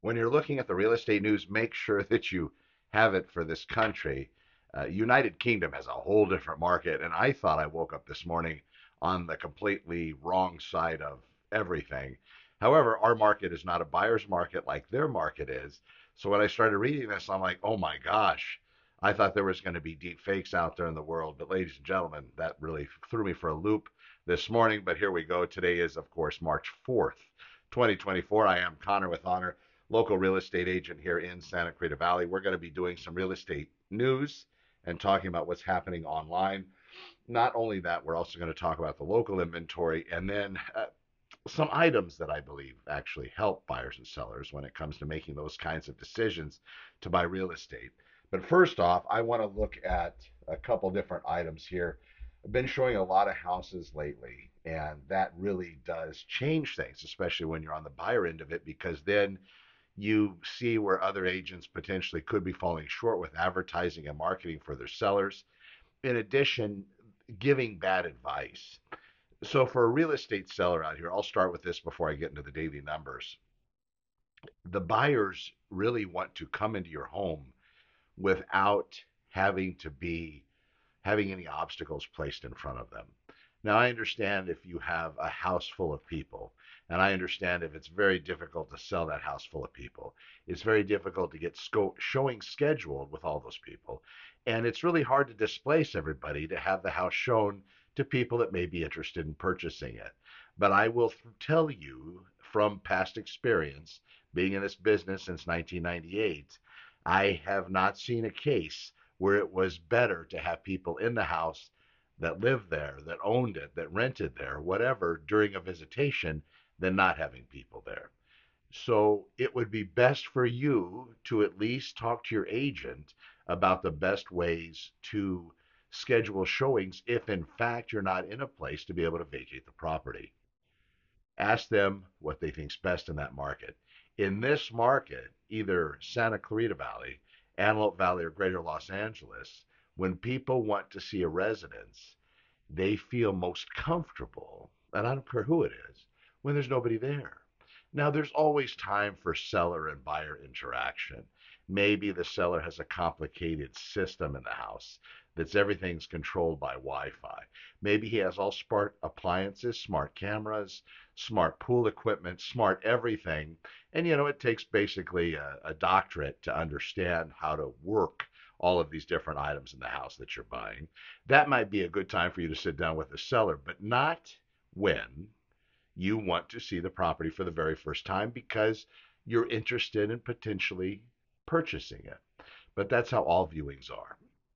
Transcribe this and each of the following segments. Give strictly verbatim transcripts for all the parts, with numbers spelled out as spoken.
when you're looking at the real estate news, make sure that you have it for this country. Uh, United Kingdom has a whole different market, and I thought I woke up this morning on the completely wrong side of everything. However, our market is not a buyer's market like their market is. So when I started reading this, I'm like, oh my gosh, I thought there was going to be deep fakes out there in the world. But ladies and gentlemen, that really threw me for a loop this morning. But here we go. Today is, of course, March fourth, twenty twenty-four. I am Connor with Honor, local real estate agent here in Santa Clarita Valley. We're going to be doing some real estate news and talking about what's happening online. Not only that, we're also going to talk about the local inventory and then uh, some items that I believe actually help buyers and sellers when it comes to making those kinds of decisions to buy real estate. But first off, I want to look at a couple different items here. I've been showing a lot of houses lately, and that really does change things, especially when you're on the buyer end of it, because then you see where other agents potentially could be falling short with advertising and marketing for their sellers. In addition, giving bad advice. So, for a real estate seller out here, I'll start with this before I get into the daily numbers. The buyers really want to come into your home without having to be having any obstacles placed in front of them. Now, I understand if you have a house full of people, and I understand if it's very difficult to sell that house full of people. It's very difficult to get sco- showing scheduled with all those people. And it's really hard to displace everybody to have the house shown to people that may be interested in purchasing it. But I will th- tell you from past experience, being in this business since nineteen ninety-eight, I have not seen a case where it was better to have people in the house that lived there, that owned it, that rented there, whatever, during a visitation than not having people there. So it would be best for you to at least talk to your agent about the best ways to schedule showings if in fact you're not in a place to be able to vacate the property. Ask them what they think's best in that market. In this market, either Santa Clarita Valley, Antelope Valley, or Greater Los Angeles, when people want to see a residence, they feel most comfortable, and I don't care who it is, when there's nobody there. Now, there's always time for seller and buyer interaction. Maybe the seller has a complicated system in the house that's everything's controlled by Wi-Fi. Maybe he has all smart appliances, smart cameras, smart pool equipment, smart everything. And you know, it takes basically a, a doctorate to understand how to work all of these different items in the house that you're buying. That might be a good time for you to sit down with the seller, but not when you want to see the property for the very first time because you're interested in potentially purchasing it. But that's how all viewings are.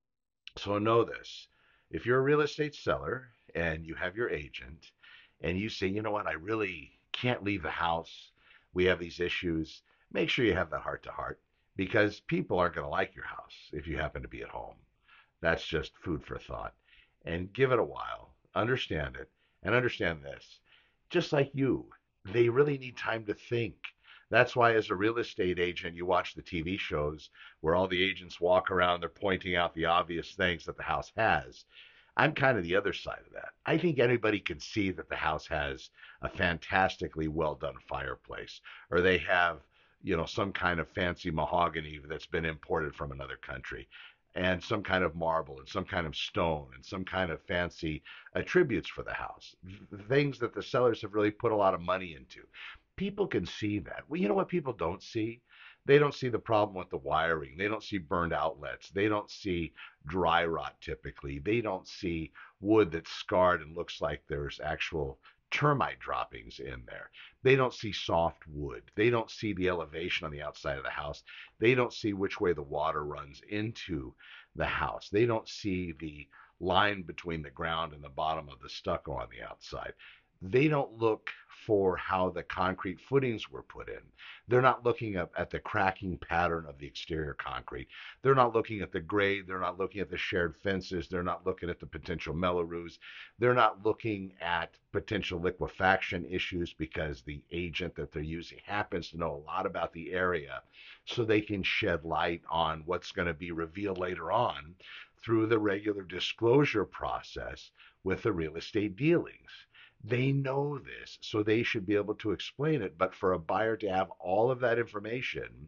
So know this. If you're a real estate seller and you have your agent and you say, you know what, I really can't leave the house, we have these issues, make sure you have that heart to heart because people aren't going to like your house if you happen to be at home. That's just food for thought. And give it a while, understand it, and understand this. Just like you, they really need time to think. That's why, as a real estate agent, you watch the T V shows where all the agents walk around, they're pointing out the obvious things that the house has. I'm kind of the other side of that. I think anybody can see that the house has a fantastically well done fireplace, or they have, you know, some kind of fancy mahogany that's been imported from another country, and some kind of marble, and some kind of stone, and some kind of fancy attributes for the house. Things that the sellers have really put a lot of money into. People can see that. Well, you know what people don't see? They don't see the problem with the wiring. They don't see burned outlets. They don't see dry rot typically. They don't see wood that's scarred and looks like there's actual termite droppings in there. They don't see soft wood. They don't see the elevation on the outside of the house. They don't see which way the water runs into the house. They don't see the line between the ground and the bottom of the stucco on the outside. They don't look for how the concrete footings were put in. They're not looking up at the cracking pattern of the exterior concrete. They're not looking at the grade. They're not looking at the shared fences. They're not looking at the potential mellows. They're not looking at potential liquefaction issues because the agent that they're using happens to know a lot about the area so they can shed light on what's going to be revealed later on through the regular disclosure process with the real estate dealings. They know this, so they should be able to explain it. But for a buyer to have all of that information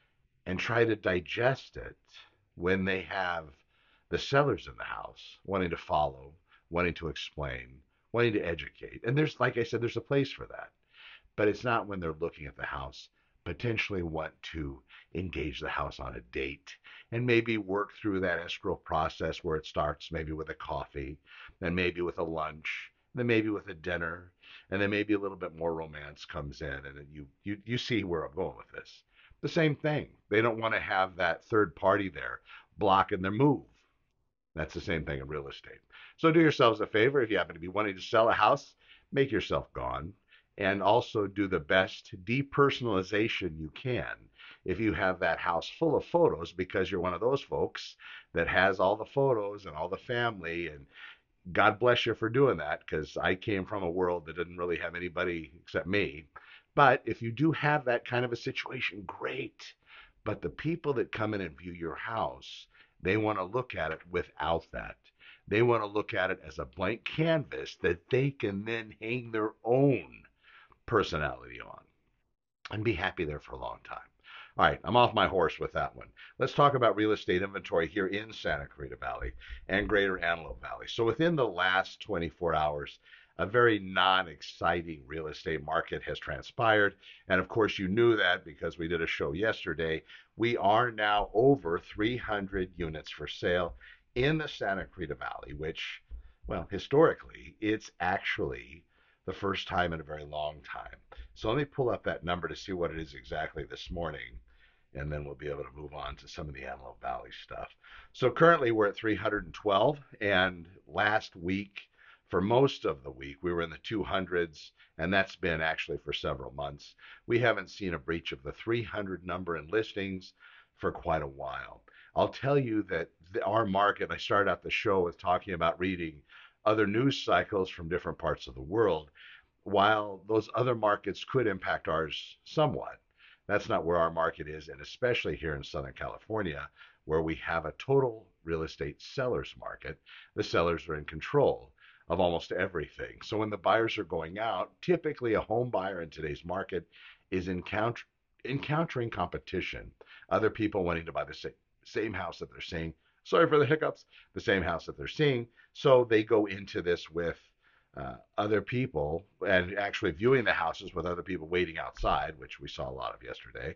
and try to digest it when they have the sellers in the house wanting to follow, wanting to explain, wanting to educate. And there's, like I said, there's a place for that. But it's not when they're looking at the house, potentially want to engage the house on a date and maybe work through that escrow process where it starts maybe with a coffee, then maybe with a lunch, then maybe with a dinner, and then maybe a little bit more romance comes in, and then you you you see where I'm going with this. The same thing. They don't want to have that third party there blocking their move. That's the same thing in real estate. So do yourselves a favor if you happen to be wanting to sell a house, make yourself gone and also do the best depersonalization you can. If you have that house full of photos because you're one of those folks that has all the photos and all the family, and God bless you for doing that because I came from a world that didn't really have anybody except me. But if you do have that kind of a situation, great. But the people that come in and view your house, they want to look at it without that. They want to look at it as a blank canvas that they can then hang their own personality on and be happy there for a long time. All right, I'm off my horse with that one. Let's talk about real estate inventory here in Santa Clarita Valley and Greater Antelope Valley. So within the last twenty-four hours, a very non-exciting real estate market has transpired. And of course, you knew that because we did a show yesterday. We are now over three hundred units for sale in the Santa Clarita Valley, which, well, historically, it's actually the first time in a very long time. So let me pull up that number to see what it is exactly this morning, and then we'll be able to move on to some of the Antelope Valley stuff. So currently we're at three hundred twelve, and last week, for most of the week, we were in the two hundreds, and that's been actually for several months. We haven't seen a breach of the three hundred number in listings for quite a while. I'll tell you that the, our market, I started out the show with talking about reading other news cycles from different parts of the world. While those other markets could impact ours somewhat, that's not where our market is, and especially here in Southern California, where we have a total real estate seller's market. The sellers are in control of almost everything. So when the buyers are going out, typically a home buyer in today's market is encounter, encountering competition. Other people wanting to buy the same, same house that they're seeing. Sorry for the hiccups. The same house that they're seeing. So they go into this with uh, other people and actually viewing the houses with other people waiting outside, which we saw a lot of yesterday.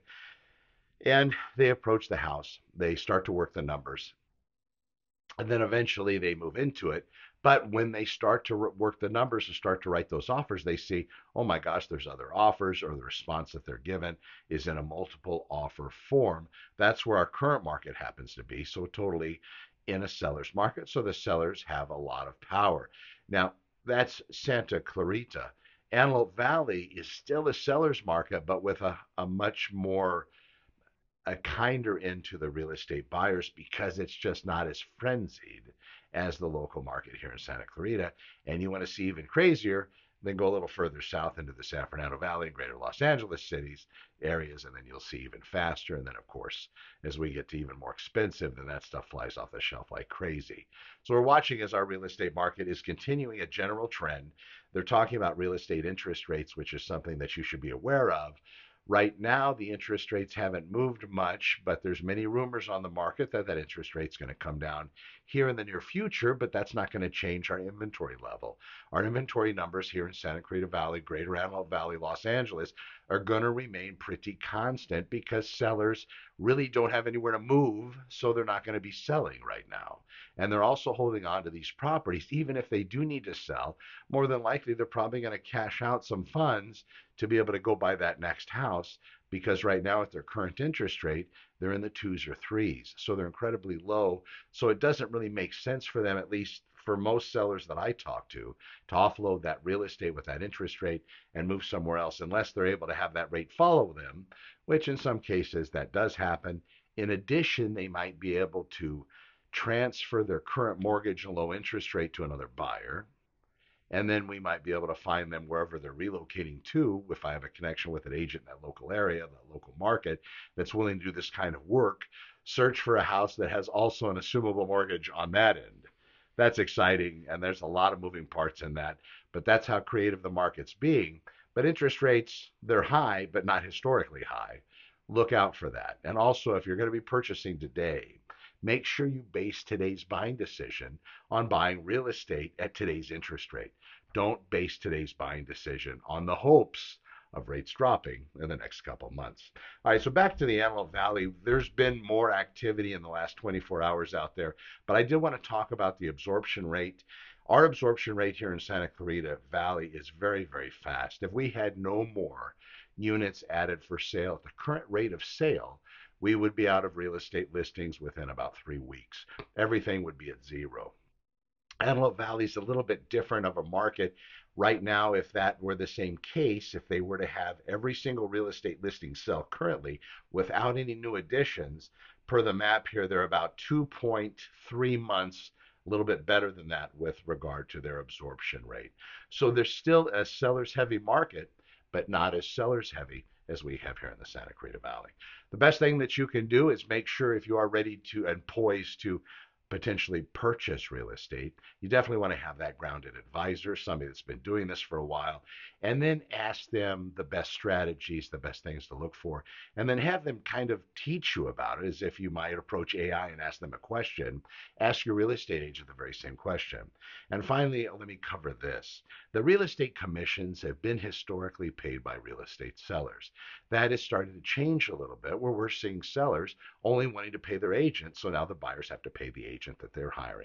And they approach the house. They start to work the numbers. And then eventually they move into it. But when they start to work the numbers and start to write those offers, they see, oh my gosh, there's other offers, or the response that they're given is in a multiple offer form. That's where our current market happens to be. So totally in a seller's market. So the sellers have a lot of power. Now, that's Santa Clarita. Antelope Valley is still a seller's market, but with a, a much more a kinder into the real estate buyers because it's just not as frenzied as the local market here in Santa Clarita. And you want to see even crazier, then go a little further south into the San Fernando Valley and greater Los Angeles cities areas, and then you'll see even faster. And then, of course, as we get to even more expensive, then that stuff flies off the shelf like crazy. So we're watching as our real estate market is continuing a general trend. They're talking about real estate interest rates, which is something that you should be aware of. Right now, the interest rates haven't moved much, but there's many rumors on the market that that interest rate's going to come down here in the near future, but that's not going to change our inventory level. Our inventory numbers here in Santa Clarita Valley, Greater Antelope Valley, Los Angeles are going to remain pretty constant because sellers really don't have anywhere to move, so they're not going to be selling right now. And they're also holding on to these properties. Even if they do need to sell, more than likely they're probably going to cash out some funds to be able to go buy that next house, because right now at their current interest rate, they're in the twos or threes. So they're incredibly low. So it doesn't really make sense for them, at least for most sellers that I talk to, to offload that real estate with that interest rate and move somewhere else unless they're able to have that rate follow them, which in some cases that does happen. In addition, they might be able to transfer their current mortgage and low interest rate to another buyer. And then we might be able to find them wherever they're relocating to. If I have a connection with an agent in that local area, that local market, that's willing to do this kind of work, search for a house that has also an assumable mortgage on that end. That's exciting, and there's a lot of moving parts in that. but that's how creative the market's being. But interest rates, they're high, but not historically high. Look out for that. And also, if you're going to be purchasing today, make sure you base today's buying decision on buying real estate at today's interest rate. Don't base today's buying decision on the hopes of rates dropping in the next couple of months. All right, so back to the Antelope Valley. There's been more activity in the last twenty-four hours out there, but I did want to talk about the absorption rate. Our absorption rate here in Santa Clarita Valley is very, very fast. If we had no more units added for sale at the current rate of sale, we would be out of real estate listings within about three weeks. Everything would be at zero. Antelope Valley is a little bit different of a market. Right now, if that were the same case, if they were to have every single real estate listing sell currently without any new additions, per the map here, they're about two point three months, a little bit better than that with regard to their absorption rate. So there's still a seller's heavy market, but not as sellers heavy as we have here in the Santa Clarita Valley. The best thing that you can do is make sure if you are ready to and poised to potentially purchase real estate, you definitely want to have that grounded advisor, somebody that's been doing this for a while, and then ask them the best strategies, the best things to look for, and then have them kind of teach you about it as if you might approach A I and ask them a question. Ask your real estate agent the very same question. And finally, let me cover this. The real estate commissions have been historically paid by real estate sellers. That is starting to change a little bit where we're seeing sellers only wanting to pay their agent, so now the buyers have to pay the agent that they're hiring.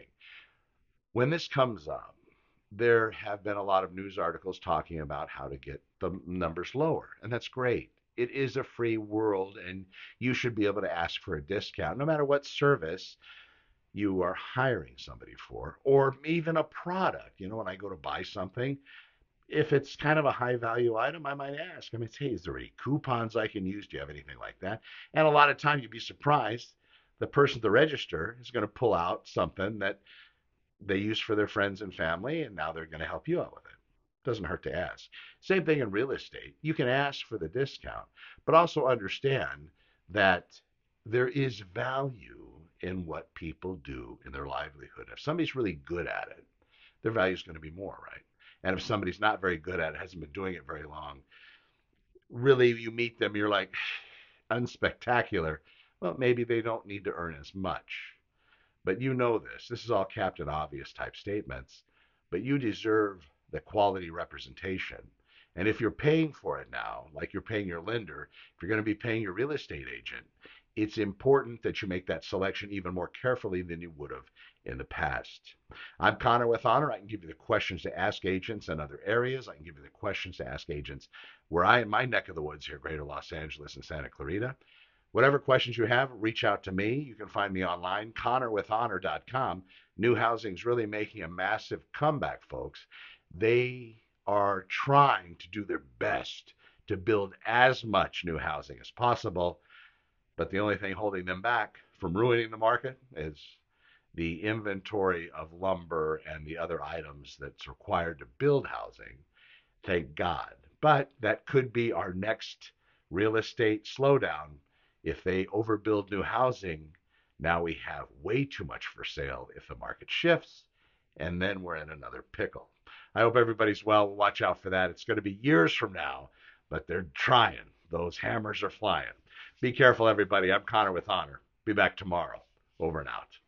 When this comes up, there have been a lot of news articles talking about how to get the numbers lower, and that's great. It is a free world, and you should be able to ask for a discount no matter what service you are hiring somebody for, or even a product. You know, when I go to buy something, if it's kind of a high value item, I might ask. I mean, hey, is there any coupons I can use? Do you have anything like that? And a lot of time you'd be surprised. The person at the register is going to pull out something that they use for their friends and family, and now they're going to help you out with it. Doesn't hurt to ask. Same thing in real estate. You can ask for the discount, but also understand that there is value in what people do in their livelihood. If somebody's really good at it, their value is going to be more, right? And if somebody's not very good at it, hasn't been doing it very long, really you meet them, you're like, unspectacular. Well, maybe they don't need to earn as much. But you know this. This is all Captain Obvious type statements. But you deserve the quality representation. And if you're paying for it now, like you're paying your lender, if you're going to be paying your real estate agent, it's important that you make that selection even more carefully than you would have in the past. I'm Connor with Honor. I can give you the questions to ask agents in other areas. I can give you the questions to ask agents where I, in my neck of the woods here, Greater Los Angeles and Santa Clarita. Whatever questions you have, reach out to me. You can find me online, connor with honor dot com. New housing's really making a massive comeback, folks. They are trying to do their best to build as much new housing as possible, but the only thing holding them back from ruining the market is the inventory of lumber and the other items that's required to build housing. Thank God. But that could be our next real estate slowdown. If they overbuild new housing, now we have way too much for sale if the market shifts, and then we're in another pickle. I hope everybody's well. Watch out for that. It's going to be years from now, but they're trying. Those hammers are flying. Be careful, everybody. I'm Connor with Honor. Be back tomorrow. Over and out.